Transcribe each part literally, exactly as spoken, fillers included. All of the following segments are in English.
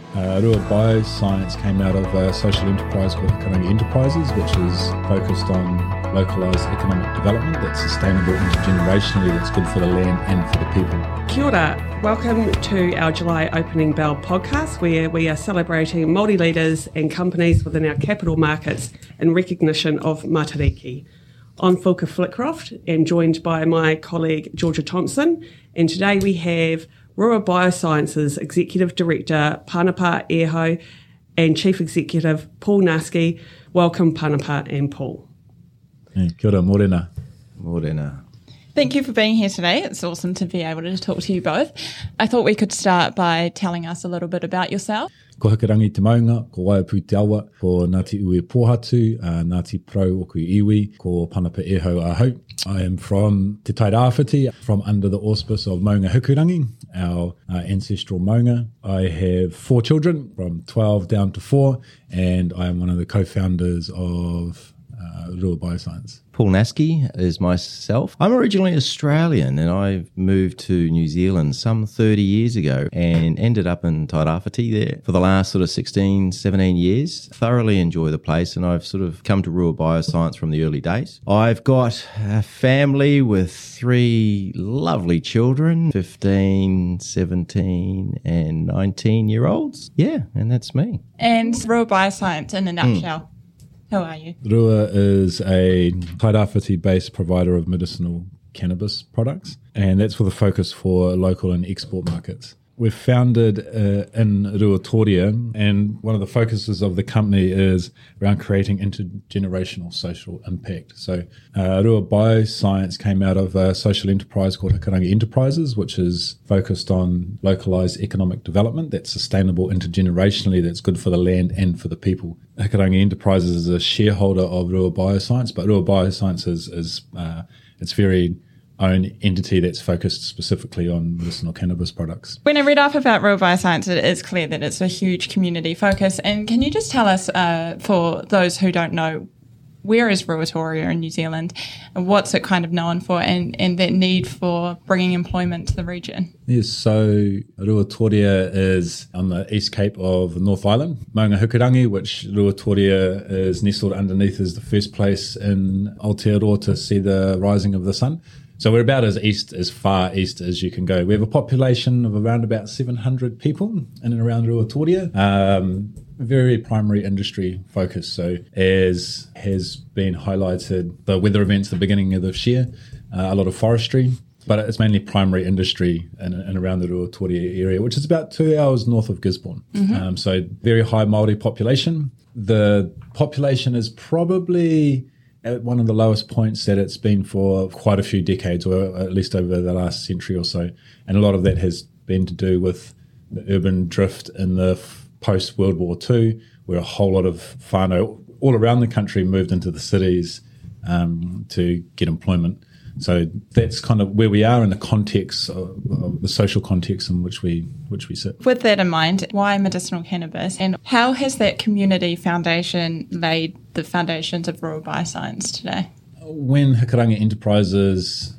Uh, Rua Bioscience came out of a social enterprise called Hakarangi Enterprises, which is focused on localised economic development that's sustainable intergenerationally, that's good for the land and for the people. Kia ora. Welcome to our July Opening Bell podcast, where we are celebrating Māori leaders and companies within our capital markets in recognition of Matariki. I'm Fulka Flickroft and joined by my colleague Georgia Thompson, and today we have Rua Biosciences Executive Director Panapa Eho and Chief Executive Paul Naski. Welcome, Panapa and Paul. Hey, kia ora, morena. Morena. Thank you for being here today. It's awesome to be able to talk to you both. I thought we could start by telling us a little bit about yourself. Ko Hakarangi te maunga, ko Waiapu te awa, ko Ngāti Ue Pōhatu, uh, Ngāti Pro Oku Iwi, ko Panapa Eho Ahau. I am from Te Tairāwhiti, from under the auspice of Maunga Hukurangi, our uh, ancestral maunga. I have four children, from twelve down to four, and I am one of the co-founders of uh, Rua Bioscience. Paul Naski is myself. I'm originally Australian and I moved to New Zealand some thirty years ago and ended up in Tairāwhiti there for the last sort of sixteen, seventeen years. Thoroughly enjoy the place and I've sort of come to Rua Bioscience from the early days. I've got a family with three lovely children, fifteen, seventeen and nineteen year olds. Yeah, and that's me. And Rua Bioscience in a nutshell. Mm. Who are you? Rua is a Tairāwhiti-based provider of medicinal cannabis products, and that's with a focus for local and export markets. We're founded uh, in Ruatoria, and one of the focuses of the company is around creating intergenerational social impact. So uh, Rua Bioscience came out of a social enterprise called Hakarangi Enterprises, which is focused on localised economic development that's sustainable intergenerationally, that's good for the land and for the people. Hakarangi Enterprises is a shareholder of Rua Bioscience, but Rua Bioscience is, is uh, it's very own entity that's focused specifically on medicinal cannabis products. When I read up about Rua Bioscience, it is clear that it's a huge community focus. And can you just tell us, uh, for those who don't know, where is Ruatoria in New Zealand and what's it kind of known for, and, and that need for bringing employment to the region? Yes, so Ruatoria is on the East Cape of the North Island. Maunga Hukurangi, which Ruatoria is nestled underneath, is the first place in Aotearoa to see the rising of the sun. So we're about as east, as far east as you can go. We have a population of around about seven hundred people in and around Ruatoria. Um, very primary industry focus. So as has been highlighted, the weather events at the beginning of this year, uh, a lot of forestry, but it's mainly primary industry in and around the Ruatoria area, which is about two hours north of Gisborne. Mm-hmm. Um, so very high Māori population. The population is probably at one of the lowest points that it's been for quite a few decades, or at least over the last century or so. And a lot of that has been to do with the urban drift in the f- post-World War Two, where a whole lot of whānau all around the country moved into the cities um, to get employment. So that's kind of where we are in the context of, of the social context in which we which we sit. With that in mind, why medicinal cannabis, and how has that community foundation laid the foundations of Rua Bioscience today? When Hakarangi Enterprises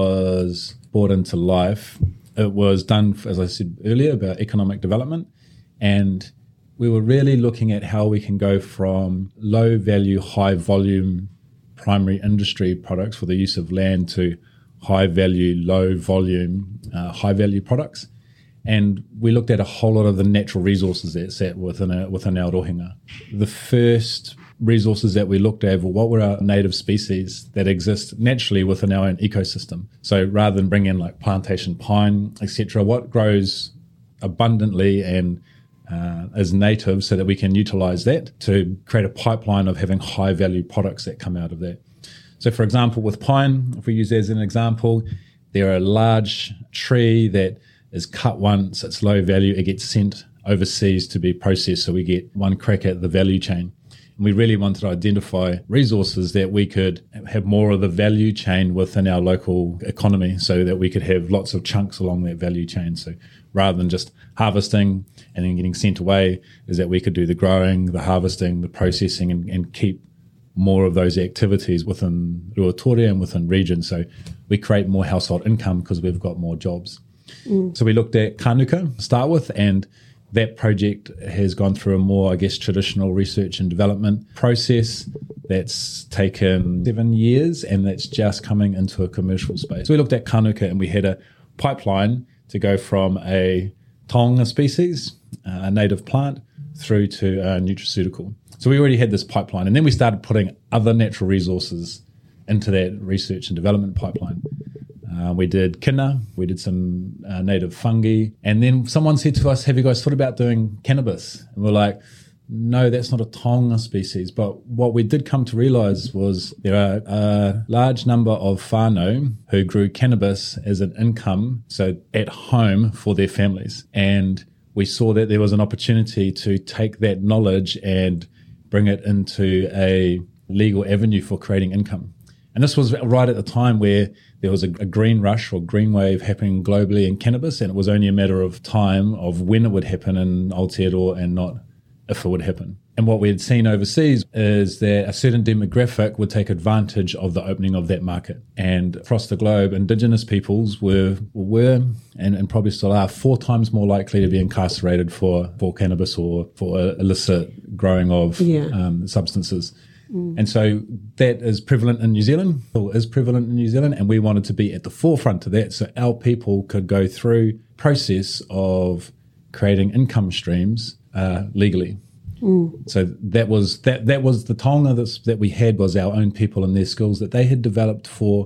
was brought into life, it was done, as I said earlier, about economic development, and we were really looking at how we can go from low value, high volume primary industry products for the use of land to high value, low volume, uh, high value products. And we looked at a whole lot of the natural resources that sat within, a, within our rohinga. The first resources that we looked at were what were our native species that exist naturally within our own ecosystem. So rather than bring in like plantation pine, et cetera, what grows abundantly and Uh, as native, so that we can utilize that to create a pipeline of having high value products that come out of that. So for example, with pine, if we use that as an example, they're a large tree that is cut once, it's low value, it gets sent overseas to be processed, so we get one crack at the value chain. And we really wanted to identify resources that we could have more of the value chain within our local economy, so that we could have lots of chunks along that value chain. So rather than just harvesting and then getting sent away, is that we could do the growing, the harvesting, the processing, and, and keep more of those activities within Ruatoria and within region. So we create more household income because we've got more jobs. Mm. So we looked at Kānuka to start with, and that project has gone through a more, I guess, traditional research and development process that's taken seven years and that's just coming into a commercial space. So we looked at Kanuka and we had a pipeline to go from a taonga species, a native plant, through to a nutraceutical. So we already had this pipeline, and then we started putting other natural resources into that research and development pipeline. Uh, we did kina, we did some uh, native fungi, and then someone said to us, have you guys thought about doing cannabis? And we're like, no, that's not a taonga species. But what we did come to realise was there are a large number of whānau who grew cannabis as an income, so at home for their families. And we saw that there was an opportunity to take that knowledge and bring it into a legal avenue for creating income. And this was right at the time where there was a, a green rush or green wave happening globally in cannabis, and it was only a matter of time of when it would happen in Aotearoa and not if it would happen. And what we had seen overseas is that a certain demographic would take advantage of the opening of that market. And across the globe, Indigenous peoples were, were and, and probably still are, four times more likely to be incarcerated for, for cannabis or for illicit growing of yeah. um, substances. Mm. And so that is prevalent in New Zealand, or is prevalent in New Zealand, and we wanted to be at the forefront of that so our people could go through process of creating income streams uh, legally. Mm. So that was that that was the taonga that's, that we had was our own people and their skills that they had developed for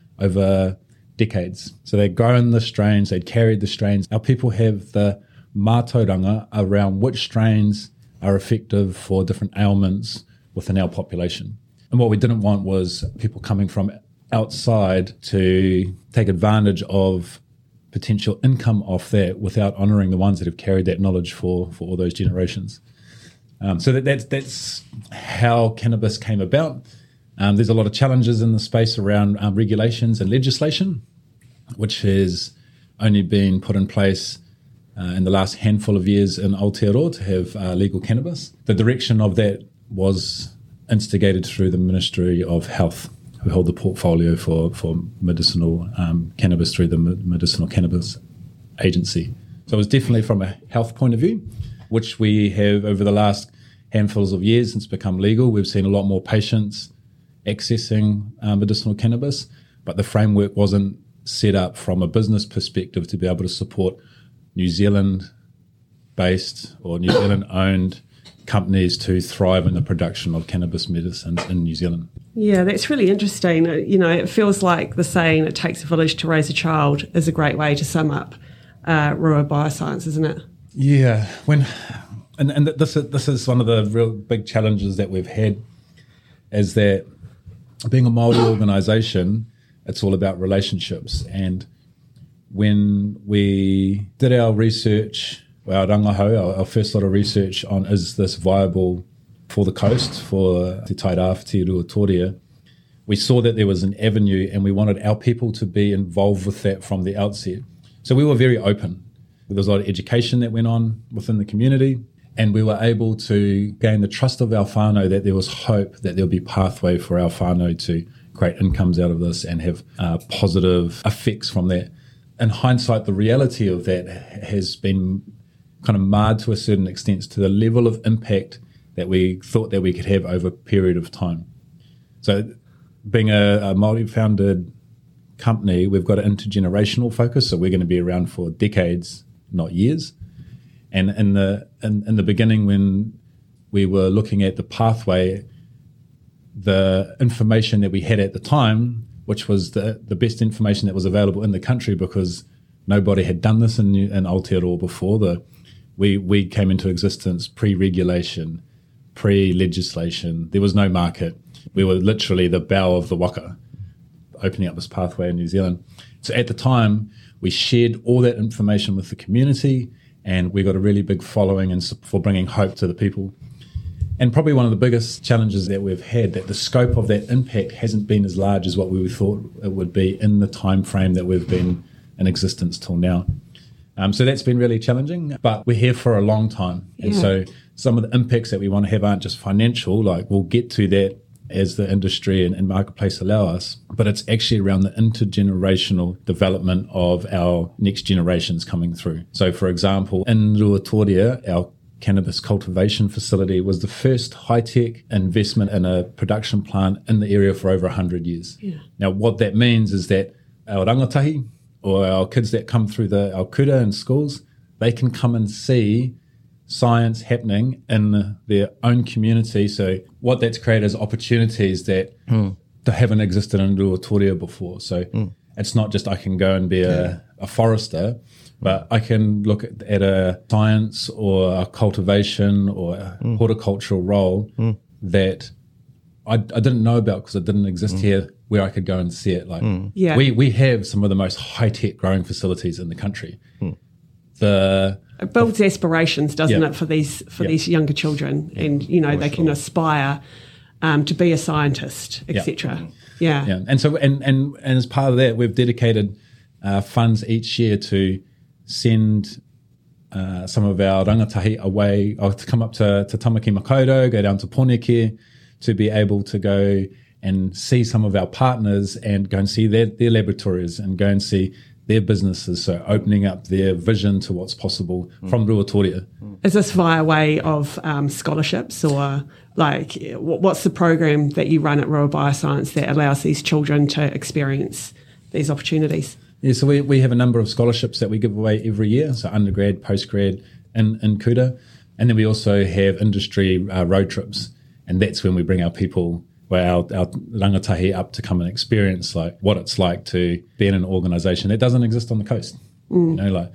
over decades. So they'd grown the strains, they'd carried the strains. Our people have the mātauranga around which strains are effective for different ailments within our population. And what we didn't want was people coming from outside to take advantage of potential income off that without honouring the ones that have carried that knowledge for, for all those generations. Um, so that, that's, that's how cannabis came about. Um, there's a lot of challenges in the space around um, regulations and legislation, which has only been put in place uh, in the last handful of years in Aotearoa to have uh, legal cannabis. The direction of that was instigated through the Ministry of Health, who hold the portfolio for, for medicinal um, cannabis through the Medicinal Cannabis Agency. So it was definitely from a health point of view, which we have over the last handfuls of years since it's become legal. We've seen a lot more patients accessing uh, medicinal cannabis, but the framework wasn't set up from a business perspective to be able to support New Zealand-based or New Zealand-owned companies to thrive in the production of cannabis medicines in New Zealand. Yeah, that's really interesting. You know, it feels like the saying, it takes a village to raise a child, is a great way to sum up uh, Rua Bioscience, isn't it? Yeah, when and, and this is, this is one of the real big challenges that we've had, is that being a Māori organisation, it's all about relationships. And when we did our research, our rangahau, our, our first lot of research on is this viable for the coast, for Te Tairawhiti Ruatoria, we saw that there was an avenue and we wanted our people to be involved with that from the outset. So we were very open. There was a lot of education that went on within the community, and we were able to gain the trust of our whānau that there was hope that there'll be pathway for our whānau to create incomes out of this and have uh, positive effects from that. In hindsight, the reality of that has been kind of marred to a certain extent to the level of impact that we thought that we could have over a period of time. So being a, a Māori-founded company, we've got an intergenerational focus, so we're going to be around for decades, not years. And in the in, in the beginning, when we were looking at the pathway, the information that we had at the time, which was the, the best information that was available in the country because nobody had done this in, in Aotearoa before, the We we came into existence pre-regulation, pre-legislation. There was no market. We were literally the bow of the waka, opening up this pathway in New Zealand. So at the time, we shared all that information with the community, and we got a really big following and for bringing hope to the people. And probably one of the biggest challenges that we've had, that the scope of that impact hasn't been as large as what we thought it would be in the time frame that we've been in existence till now. Um, so that's been really challenging, but we're here for a long time. And yeah. so some of the impacts that we want to have aren't just financial, like we'll get to that as the industry and, and marketplace allow us, but it's actually around the intergenerational development of our next generations coming through. So, for example, in Ruatoria, our cannabis cultivation facility was the first high-tech investment in a production plant in the area for over one hundred years. Yeah. Now, what that means is that our rangatahi, or our kids that come through the our kura in schools, they can come and see science happening in their own community. So what that's created is opportunities that mm. that haven't existed in Ruatoria before. So mm. it's not just I can go and be a, yeah. a forester, but I can look at, at a science or a cultivation or a mm. horticultural role mm. that I, I didn't know about because it didn't exist mm. here, where I could go and see it. Like mm. yeah. we, we have some of the most high-tech growing facilities in the country. Mm. The It builds aspirations, doesn't yeah. it, for these for yeah. these younger children, and you know For they sure. can aspire um, to be a scientist, et cetera. Yeah. yeah, and so and and and as part of that, we've dedicated uh, funds each year to send uh, some of our rangatahi away, or to come up to, to Tamaki Makaurau, go down to Poneke, to be able to go and see some of our partners and go and see their their laboratories and go and see their businesses, so opening up their vision to what's possible mm. from Ruatoria. Is this via way of um, scholarships, or like what's the program that you run at Rua Bioscience that allows these children to experience these opportunities? Yeah, so we, we have a number of scholarships that we give away every year, so undergrad, postgrad in, in Kura. And then we also have industry uh, road trips, and that's when we bring our people, well, our, our rangatahi up to come and experience like what it's like to be in an organisation that doesn't exist on the coast. Mm. You know, like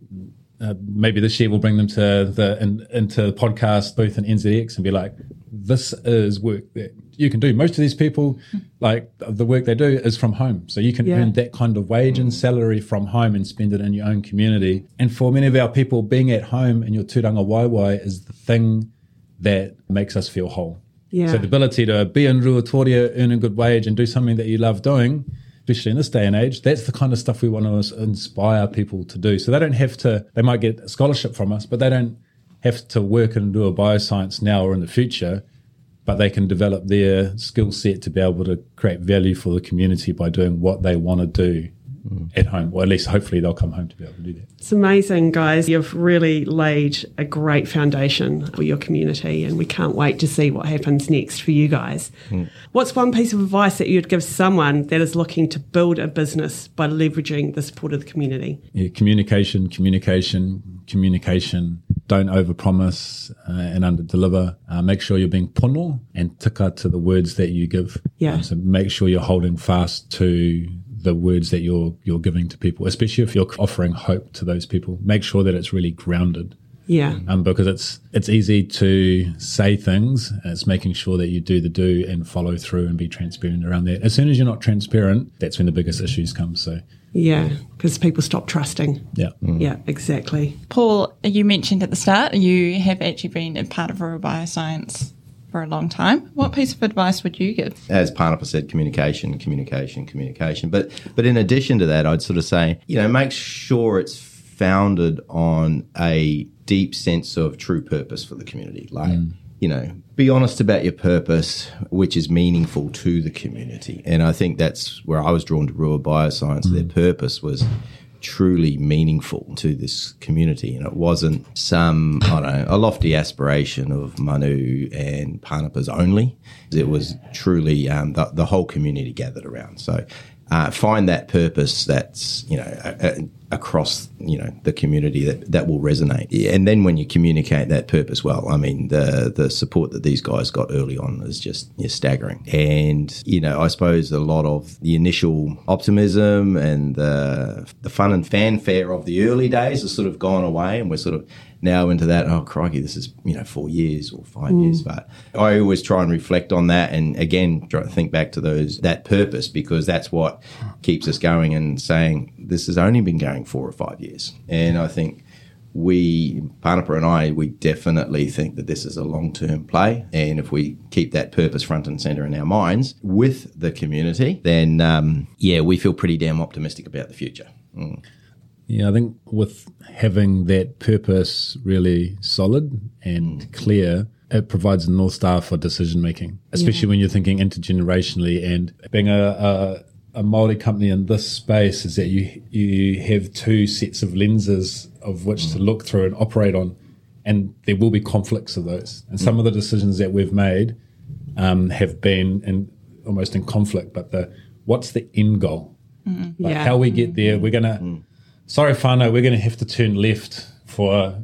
uh, maybe this year we'll bring them to the in, into the podcast booth in N Z X and be like, this is work that you can do. Most of these people, like the work they do is from home. So you can yeah. earn that kind of wage and salary from home and spend it in your own community. And for many of our people, being at home in your tūranga waiwai is the thing that makes us feel whole. Yeah. So the ability to be in Ruatoria, earn a good wage and do something that you love doing, especially in this day and age, that's the kind of stuff we want to inspire people to do. So they don't have to, they might get a scholarship from us, but they don't have to work and do a bioscience now or in the future, but they can develop their skill set to be able to create value for the community by doing what they want to do mm. at home, or at least hopefully they'll come home to be able to do that. It's amazing, guys. You've really laid a great foundation for your community, and we can't wait to see what happens next for you guys. Mm. What's one piece of advice that you'd give someone that is looking to build a business by leveraging the support of the community? Yeah, communication, communication, communication. Don't overpromise uh, and underdeliver. Uh, make sure you're being pono and tika to the words that you give. Yeah. Um, so make sure you're holding fast to the words that you're you're giving to people, especially if you're offering hope to those people. Make sure that it's really grounded. Yeah. Um, because it's it's easy to say things. It's making sure that you do the do and follow through and be transparent around that. As soon as you're not transparent, that's when the biggest issues come. So yeah, because people stop trusting. Yeah. Mm. Yeah, exactly. Paul, you mentioned at the start you have actually been a part of Rua Bioscience for a long time. What piece of advice would you give? As Parnapa said, communication, communication, communication. But but in addition to that, I'd sort of say, you know, make sure it's founded on a deep sense of true purpose for the community. Like, mm. you know, be honest about your purpose, which is meaningful to the community. And I think that's where I was drawn to Rua Bioscience. Mm. Their purpose was truly meaningful to this community, and it wasn't some, I don't know, a lofty aspiration of Manu and Parnapas only. It was truly um, the, the whole community gathered around. So uh, find that purpose that's, you know, a, a, across, you know, the community that, that will resonate. And then when you communicate that purpose well, I mean, the the support that these guys got early on is just yeah, staggering. And, you know, I suppose a lot of the initial optimism and the, the fun and fanfare of the early days has sort of gone away, and we're sort of now into that, oh, crikey, this is, you know, four years or five mm. years. But I always try and reflect on that and, again, try to think back to those that purpose, because that's what keeps us going and saying this has only been going four or five years. And I think we, Parnapa and I, we definitely think that this is a long-term play. And if we keep that purpose front and centre in our minds with the community, then, um, yeah, we feel pretty damn optimistic about the future. Mm. Yeah, I think with having that purpose really solid and clear, it provides a North Star for decision making, especially yeah. when you're thinking intergenerationally. And being a, a, a Māori company in this space is that you you have two sets of lenses of which mm. to look through and operate on, and there will be conflicts of those. And mm. some of the decisions that we've made um, have been in, almost in conflict. But the what's the end goal? Mm. Like yeah. how we get there? We're gonna. Mm. Sorry, whānau, we're gonna have to turn left for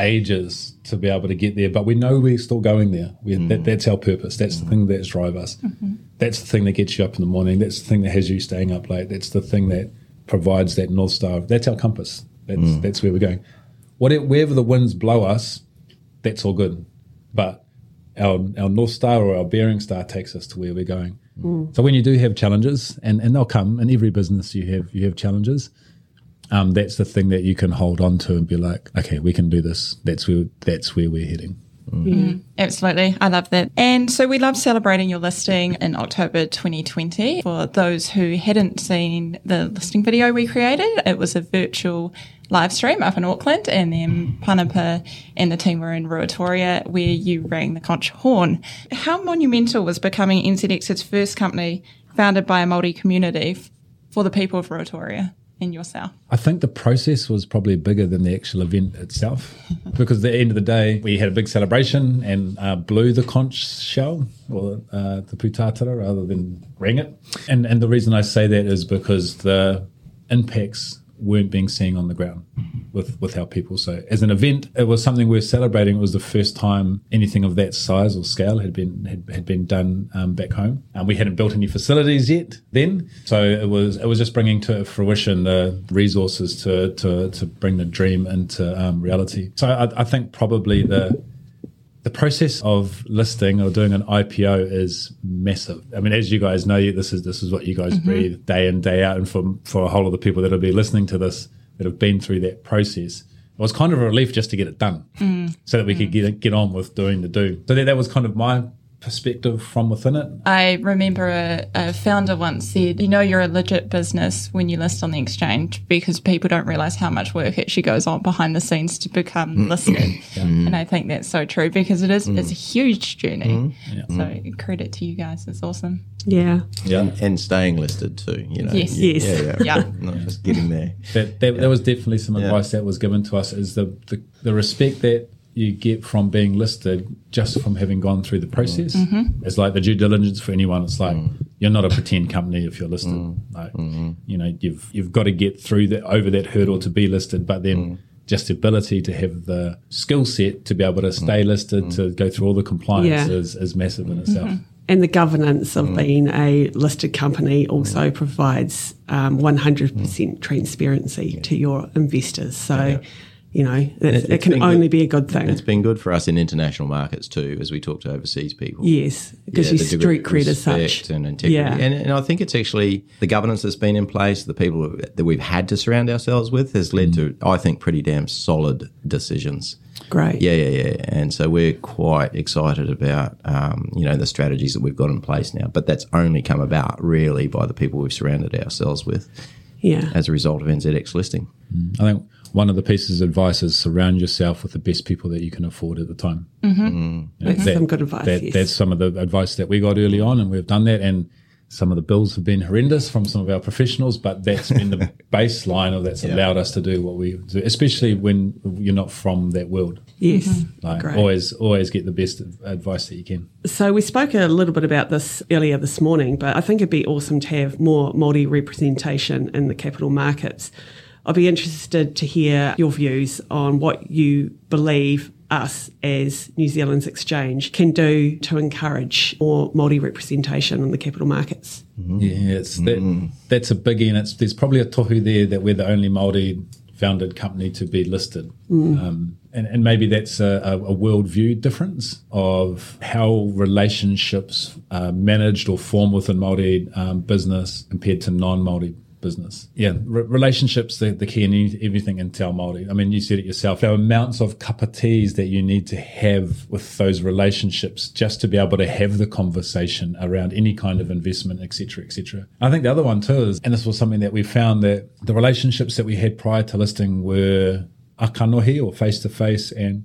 ages to be able to get there, but we know we're still going there. We, mm. that, that's our purpose. That's mm. the thing that drives us. Mm-hmm. That's the thing that gets you up in the morning. That's the thing that has you staying up late. That's the thing that provides that North Star. That's our compass. That's mm. that's where we're going. Whatever, wherever the winds blow us, that's all good. But our our North Star or our bearing star takes us to where we're going. Mm. So when you do have challenges, and, and they'll come in every business, you have you have challenges. Um, that's the thing that you can hold on to and be like, okay, we can do this. That's where that's where we're heading. Mm. Mm, absolutely. I love that. And so we love celebrating your listing in October twenty twenty. For those who hadn't seen the listing video we created, it was a virtual live stream up in Auckland, and then Panapa and the team were in Ruatoria where you rang the conch horn. How monumental was becoming N Z X's first company founded by a Māori community f- for the people of Ruatoria and yourself? I think the process was probably bigger than the actual event itself, because at the end of the day, we had a big celebration and uh, blew the conch shell, or uh, the putatara, rather than rang it. And and the reason I say that is because the impacts weren't being seen on the ground with, with our people. So as an event, it was something we were celebrating. It was the first time anything of that size or scale had been had, had been done um, back home. Um, we hadn't built any facilities yet then, so it was it was just bringing to fruition the resources to to, to bring the dream into um, reality. So I, I think probably the The process of listing or doing an I P O is massive. I mean, as you guys know, this is this is what you guys mm-hmm. breathe day in, day out. And for, for a whole lot of the people that will be listening to this that have been through that process, it was kind of a relief just to get it done mm. so that we mm. could get get on with doing the do. So that, that was kind of my perspective from within it. I remember a, a founder once said, you know, you're a legit business when you list on the exchange, because people don't realise how much work actually goes on behind the scenes to become mm. listed. Yeah. And I think that's so true, because it is mm. it's a huge journey. Mm. Yeah. So credit to you guys. It's awesome. Yeah. Yeah. And, and staying listed too, you know. Yes. You, yes. Yeah. yeah. yeah. Not just getting there. That, that, yeah. that was definitely some yeah. advice that was given to us, is the, the, the respect that you get from being listed just from having gone through the process. Mm-hmm. It's like the due diligence for anyone. It's like mm. you're not a pretend company if you're listed. Mm. Like mm-hmm. you know, you've you've got to get through that over that hurdle to be listed. But then mm. just the ability to have the skill set to be able to stay mm. listed, mm. to go through all the compliance yeah. is, is massive in itself. Mm-hmm. And the governance of mm. being a listed company also mm. provides um, one hundred percent mm. transparency yeah. to your investors. So. Yeah. You know, it, it, it can only good. be a good thing. It's been good for us in international markets too, as we talk to overseas people. Yes, because yeah, you street cred as such. And integrity. Yeah. And, and I think it's actually the governance that's been in place, the people that we've had to surround ourselves with, has led mm. to, I think, pretty damn solid decisions. Great. Yeah, yeah, yeah. And so we're quite excited about, um, you know, the strategies that we've got in place now. But that's only come about really by the people we've surrounded ourselves with. Yeah. As a result of N Z X listing. Mm. I think one of the pieces of advice is surround yourself with the best people that you can afford at the time. Mm-hmm. Mm. You know, that's that, some good advice. That, yes. That's some of the advice that we got early on, and we've done that. And some of the bills have been horrendous from some of our professionals, but that's been the baseline of that's yeah. allowed us to do what we do, especially when you're not from that world. Yes, mm-hmm. like Great. always, always get the best advice that you can. So we spoke a little bit about this earlier this morning, but I think it'd be awesome to have more Māori representation in the capital markets. I'd be interested to hear your views on what you believe us as New Zealand's exchange can do to encourage more Māori representation in the capital markets. Mm-hmm. Yeah, it's that, mm-hmm. that's a biggie, and it's, there's probably a tohu there that we're the only Māori founded company to be listed. Mm. Um, and, and maybe that's a, a, a worldview difference of how relationships are managed or formed within Māori um, business compared to non-Māori business. Yeah, re- relationships, the, the key in everything in Te Ao Māori. I mean, you said it yourself, there are amounts of cup of teas that you need to have with those relationships just to be able to have the conversation around any kind of investment, et cetera, et cetera. I think the other one too is, and this was something that we found, that the relationships that we had prior to listing were akanohi or face-to-face and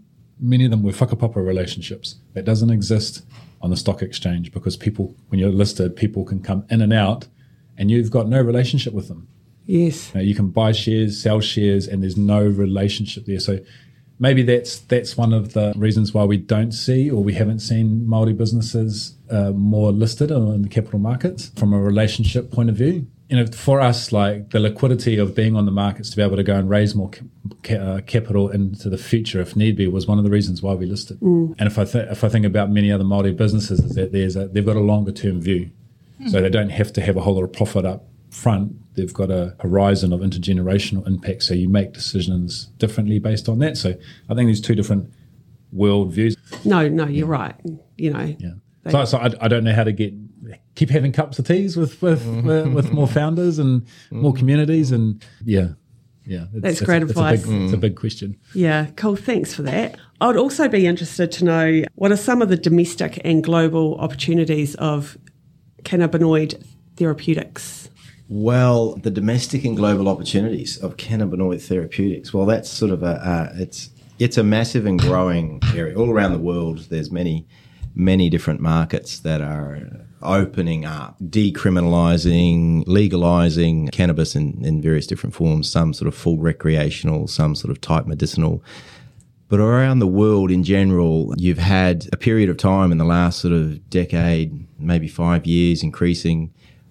many of them were whakapapa relationships that doesn't exist on the stock exchange, because people, when you're listed, people can come in and out and you've got no relationship with them. Yes. You know, you can buy shares, sell shares, and there's no relationship there. So maybe that's that's one of the reasons why we don't see, or we haven't seen Māori businesses uh, more listed in the capital markets from a relationship point of view. You know, for us, like the liquidity of being on the markets to be able to go and raise more ca- uh, capital into the future if need be was one of the reasons why we listed. Mm. And if I th- if I think about many other Māori businesses, is that there's a, they've got a longer term view, mm. so they don't have to have a whole lot of profit up front. They've got a horizon of intergenerational impact, so you make decisions differently based on that. So I think there's two different world views. No, no, you're yeah. right. You know, yeah. They, so, so I, I don't know how to get keep having cups of teas with with, with, with more founders and more communities, and yeah, yeah, it's, that's it's, great it's advice. A big, it's a big question. Yeah, cool. Thanks for that. I would also be interested to know what are some of the domestic and global opportunities of cannabinoid therapeutics. Well, the domestic and global opportunities of cannabinoid therapeutics. Well, that's sort of a uh, it's it's a massive and growing area all around the world. There's many many different markets that are opening up, decriminalising, legalising cannabis in, in various different forms. Some sort of full recreational, some sort of type medicinal. But around the world in general, you've had a period of time in the last sort of decade, maybe five years, increasing,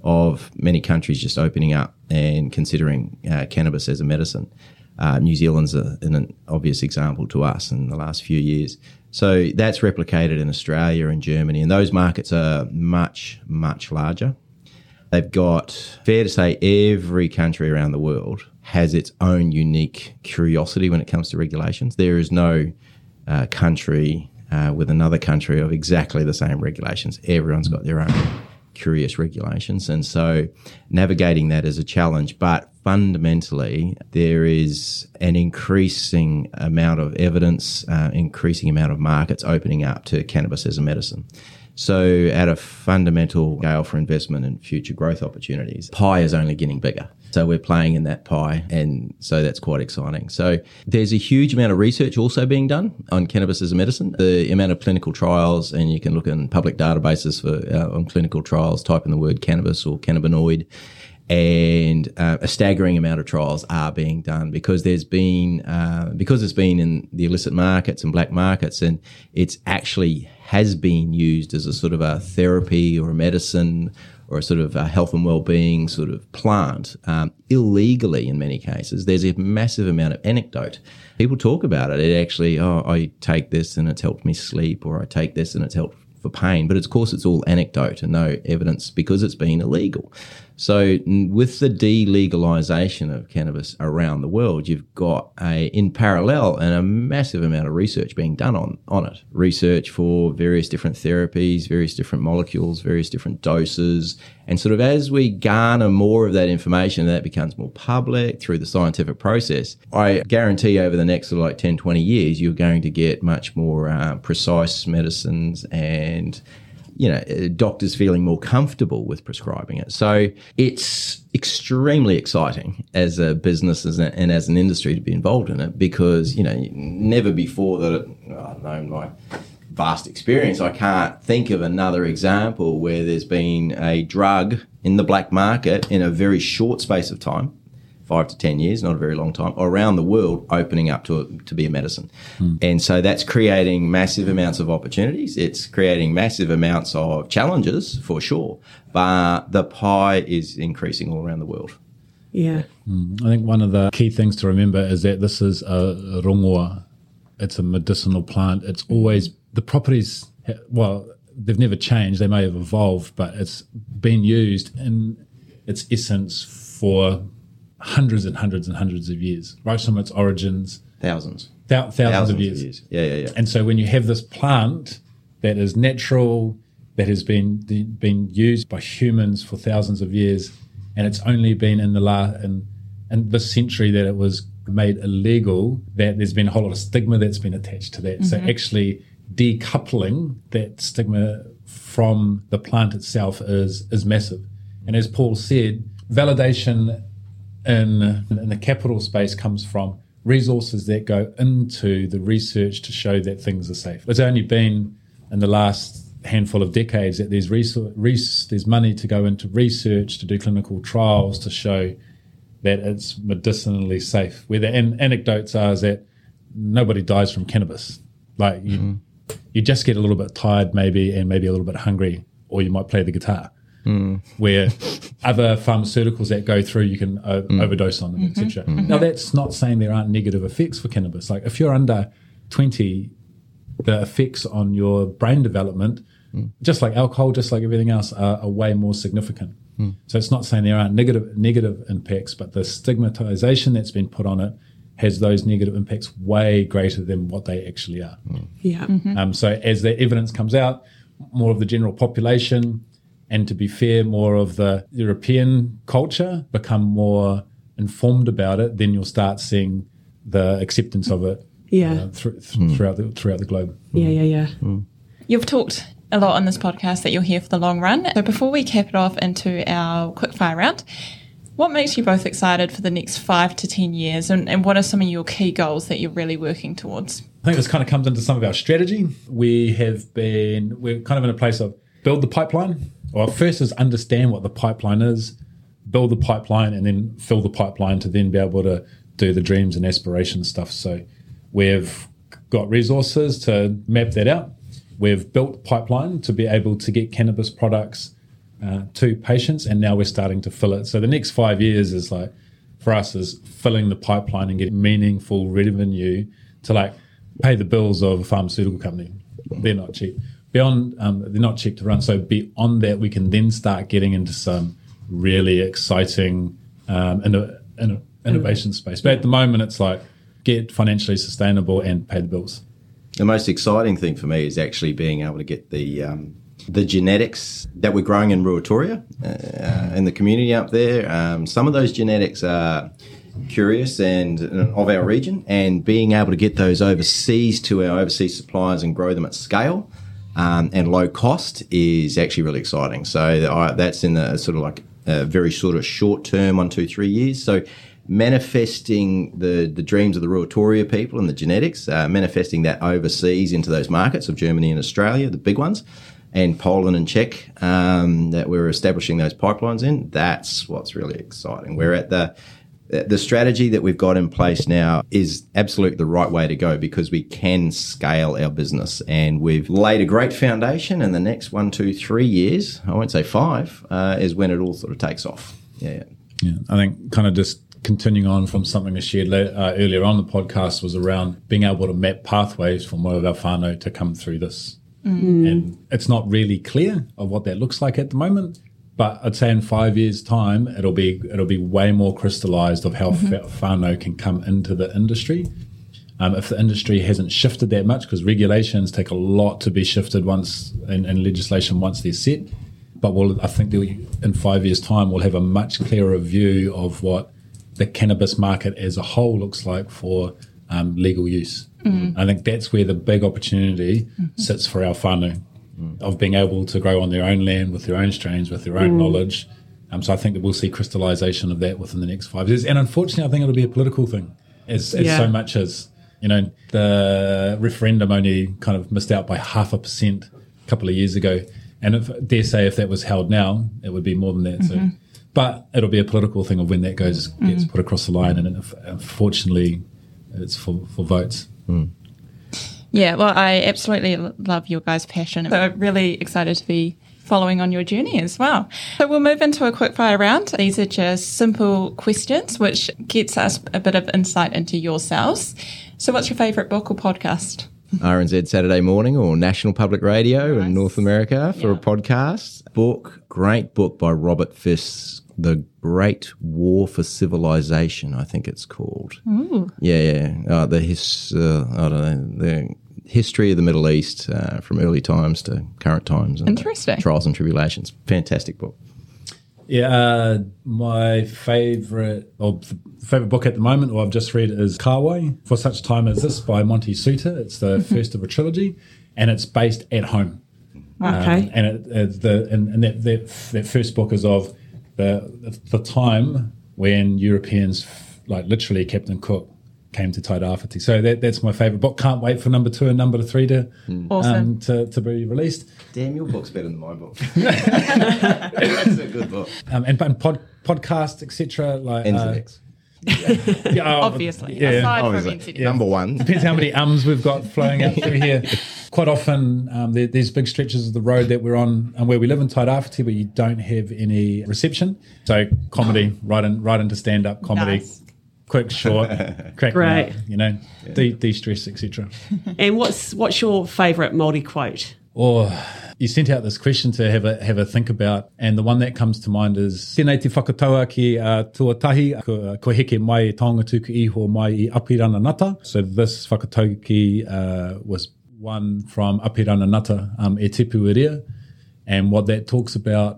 of many countries just opening up and considering uh, cannabis as a medicine. Uh, New Zealand's a, an obvious example to us in the last few years. So that's replicated in Australia and Germany, and those markets are much, much larger. They've got, fair to say, every country around the world has its own unique curiosity when it comes to regulations. There is no uh, country uh, with another country of exactly the same regulations. Everyone's got their own curious regulations, and so navigating that is a challenge. But fundamentally, there is an increasing amount of evidence, uh, increasing amount of markets opening up to cannabis as a medicine. So at a fundamental scale for investment and future growth opportunities, pie is only getting bigger. So we're playing in that pie, and so that's quite exciting. So there's a huge amount of research also being done on cannabis as a medicine. The amount of clinical trials, and you can look in public databases for uh, on clinical trials, type in the word cannabis or cannabinoid, and uh, a staggering amount of trials are being done because there's been uh, because it's been in the illicit markets and black markets, and it's actually has been used as a sort of a therapy or a medicine or a sort of a health and well-being sort of plant, um, illegally in many cases. There's a massive amount of anecdote. People talk about it. It actually, oh, I take this and it's helped me sleep, or I take this and it's helped for pain. But of course, it's all anecdote and no evidence because it's been illegal. So with the delegalisation of cannabis around the world, you've got a, in parallel, and a massive amount of research being done on, on it. Research for various different therapies, various different molecules, various different doses. And sort of as we garner more of that information, that becomes more public through the scientific process, I guarantee over the next sort of like ten, twenty years, you're going to get much more uh, precise medicines and you know, doctors feeling more comfortable with prescribing it. So it's extremely exciting as a business and as an industry to be involved in it because, you know, never before that, it, I don't know, my vast experience, I can't think of another example where there's been a drug in the black market in a very short space of time, five to ten years, not a very long time, around the world opening up to to be a medicine. Hmm. And so that's creating massive amounts of opportunities. It's creating massive amounts of challenges for sure, but the pie is increasing all around the world. Yeah. Mm. I think one of the key things to remember is that this is a rongoa. It's a medicinal plant. It's always, the properties, well, they've never changed. They may have evolved, but it's been used in its essence for hundreds and hundreds and hundreds of years, right from its origins. Thousands. Th- thousands, thousands of, years. of years. Yeah, yeah, yeah. And so when you have this plant that is natural, that has been been used by humans for thousands of years, and it's only been in the last in, in this century that it was made illegal, that there's been a whole lot of stigma that's been attached to that. Mm-hmm. So actually decoupling that stigma from the plant itself is is massive. And as Paul said, validation in, in the capital space comes from resources that go into the research to show that things are safe. It's only been in the last handful of decades that there's resource, res, there's money to go into research, to do clinical trials to show that it's medicinally safe. Where the an- anecdotes are is that nobody dies from cannabis. Like you, mm. you just get a little bit tired maybe and maybe a little bit hungry, or you might play the guitar. Mm. Where other pharmaceuticals that go through, you can o- mm. overdose on them, mm-hmm. et cetera. Mm-hmm. Now, that's not saying there aren't negative effects for cannabis. Like if you're under twenty, the effects on your brain development, mm. just like alcohol, just like everything else, are, are way more significant. Mm. So it's not saying there aren't negative negative impacts, but the stigmatization that's been put on it has those negative impacts way greater than what they actually are. Mm. Yeah. Mm-hmm. Um, so as the evidence comes out, more of the general population, and to be fair, more of the European culture become more informed about it, then you'll start seeing the acceptance of it yeah. uh, th- th- mm. throughout the throughout the globe. Yeah, yeah, yeah. Mm. You've talked a lot on this podcast that you're here for the long run. So before we cap it off into our quickfire round, what makes you both excited for the next five to ten years, and, and what are some of your key goals that you're really working towards? I think this kind of comes into some of our strategy. We have been, we're kind of in a place of build the pipeline. Well, first is understand what the pipeline is, build the pipeline, and then fill the pipeline to then be able to do the dreams and aspirations stuff. So we've got resources to map that out. We've built pipeline to be able to get cannabis products uh, to patients, and now we're starting to fill it. So the next five years is like, for us, is filling the pipeline and getting meaningful revenue to like pay the bills of a pharmaceutical company. They're not cheap. Beyond, um, they're not cheap to run. So beyond that, we can then start getting into some really exciting um, inno- inno- innovation space. But at the moment, it's like get financially sustainable and pay the bills. The most exciting thing for me is actually being able to get the um, the genetics that we're growing in Ruatoria, uh, in the community up there. Um, some of those genetics are curious and uh, of our region, and being able to get those overseas to our overseas suppliers and grow them at scale. Um, and low cost is actually really exciting. So uh, that's in the sort of like a very sort of short term, one, two, three years. So manifesting the, the dreams of the Ruatoria people and the genetics, uh, manifesting that overseas into those markets of Germany and Australia, the big ones, and Poland and Czech, um, that we're establishing those pipelines in. That's what's really exciting. We're at the The strategy that we've got in place now is absolutely the right way to go because we can scale our business, and we've laid a great foundation. And the next one, two, three years, I won't say five, uh, is when it all sort of takes off. Yeah. Yeah. I think kind of just continuing on from something I shared uh, earlier on the podcast was around being able to map pathways for more of our whānau to come through this. Mm. And it's not really clear of what that looks like at the moment. But I'd say in five years' time, it'll be it'll be way more crystallized of how mm-hmm. whānau can come into the industry. Um, if the industry hasn't shifted that much, because regulations take a lot to be shifted once, and, and legislation once they're set. But we'll, I think that in five years' time, we'll have a much clearer view of what the cannabis market as a whole looks like for um, legal use. Mm-hmm. I think that's where the big opportunity mm-hmm. sits for our whānau. Of being able to grow on their own land with their own strains, with their own mm. knowledge. Um, so I think that we'll see crystallization of that within the next five years. And unfortunately, I think it'll be a political thing as, as yeah. so much as, you know, the referendum only kind of missed out by half a percent a couple of years ago. And if, dare say if that was held now, it would be more than that. Mm-hmm. So, but it'll be a political thing of when that goes gets mm. put across the line. And if, unfortunately, it's for, for votes. Mm. Yeah, well, I absolutely love your guys' passion. So I'm really excited to be following on your journey as well. So we'll move into a quick fire round. These are just simple questions, which gets us a bit of insight into yourselves. So what's your favourite book or podcast? R N Z Saturday Morning or National Public Radio nice. In North America for yeah. a podcast. Book, great book by Robert Fisk, The Great War for Civilization, I think it's called. Ooh. Yeah, yeah. Uh, the his, uh, I don't know, the history of the Middle East uh, from early times to current times. And interesting. Trials and tribulations. Fantastic book. Yeah, uh, my favourite or favourite book at the moment, or I've just read, is Kāwai, For Such Time As This by Monty Suter. It's the mm-hmm. first of a trilogy, and it's based at home. Okay. Um, and it, it's the and, and that, that that first book is of the the time when Europeans, like literally Captain Cook, came to Tairāwhiti. So that, that's my favourite book. Can't wait for number two and number three to Awesome. um, to, to be released. Damn, your book's better than my book. That's a good book. Um, and and pod, podcast, et cetera. Like N Z uh, X. yeah, oh, Obviously, yeah, aside Obviously. from N Z X. Number one. Depends how many ums we've got flowing out through here. Quite often, um, there, there's big stretches of the road that we're on, and where we live in Tairāwhiti, where you don't have any reception. So comedy, right in, right into stand-up comedy, Nice. quick, short, crack, Great. out, you know, de- de-stress, et cetera. And what's what's your favourite Māori quote? Or you sent out this question to have a have a think about, and the one that comes to mind is tēnei te whakataua ki uh, tuatahi ko, ko heke mai e taonga tuku iho mai I Apirananata. So this whakatauki uh, was one from Apirananata, um, e Te Puerea, and what that talks about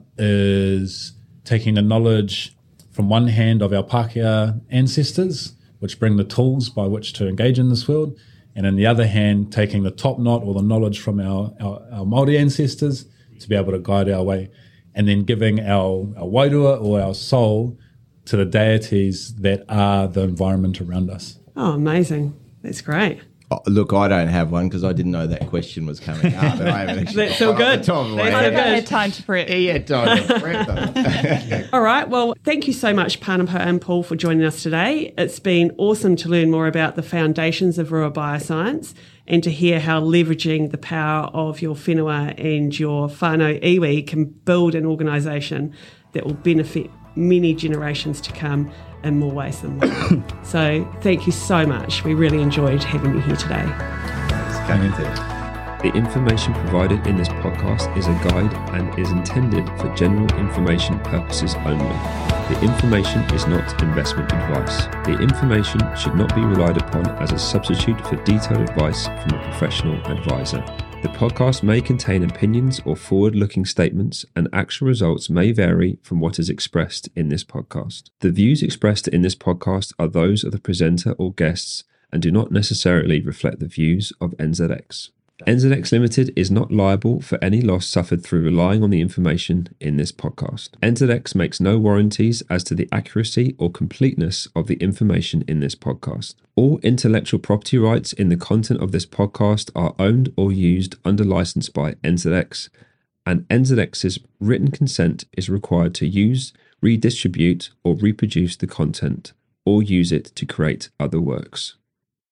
is taking the knowledge from one hand of our Pākehā ancestors, which bring the tools by which to engage in this world, and on the other hand, taking the top knot or the knowledge from our, our, our Māori ancestors to be able to guide our way, and then giving our, our wairua or our soul to the deities that are the environment around us. Oh, amazing. That's great. Oh, look, I don't have one because I didn't know that question was coming up. And I haven't actually That's got all one off good. the top of my That's I all head. haven't good. had time to prep. Yeah, time to prep them. All right. Well, thank you so much, Pānapa and Paul, for joining us today. It's been awesome to learn more about the foundations of Rua Bioscience and to hear how leveraging the power of your whenua and your whānau iwi can build an organisation that will benefit many generations to come in more ways than one. So thank you so much. We really enjoyed having you here today. It's coming to. The information provided in this podcast is a guide and is intended for general information purposes only. The information is not investment advice. The information should not be relied upon as a substitute for detailed advice from a professional advisor. The podcast may contain opinions or forward-looking statements, and actual results may vary from what is expressed in this podcast. The views expressed in this podcast are those of the presenter or guests and do not necessarily reflect the views of N Z X. N Z X Limited is not liable for any loss suffered through relying on the information in this podcast. N Z X makes no warranties as to the accuracy or completeness of the information in this podcast. All intellectual property rights in the content of this podcast are owned or used under license by N Z X, and N Z X's written consent is required to use, redistribute, or reproduce the content, or use it to create other works.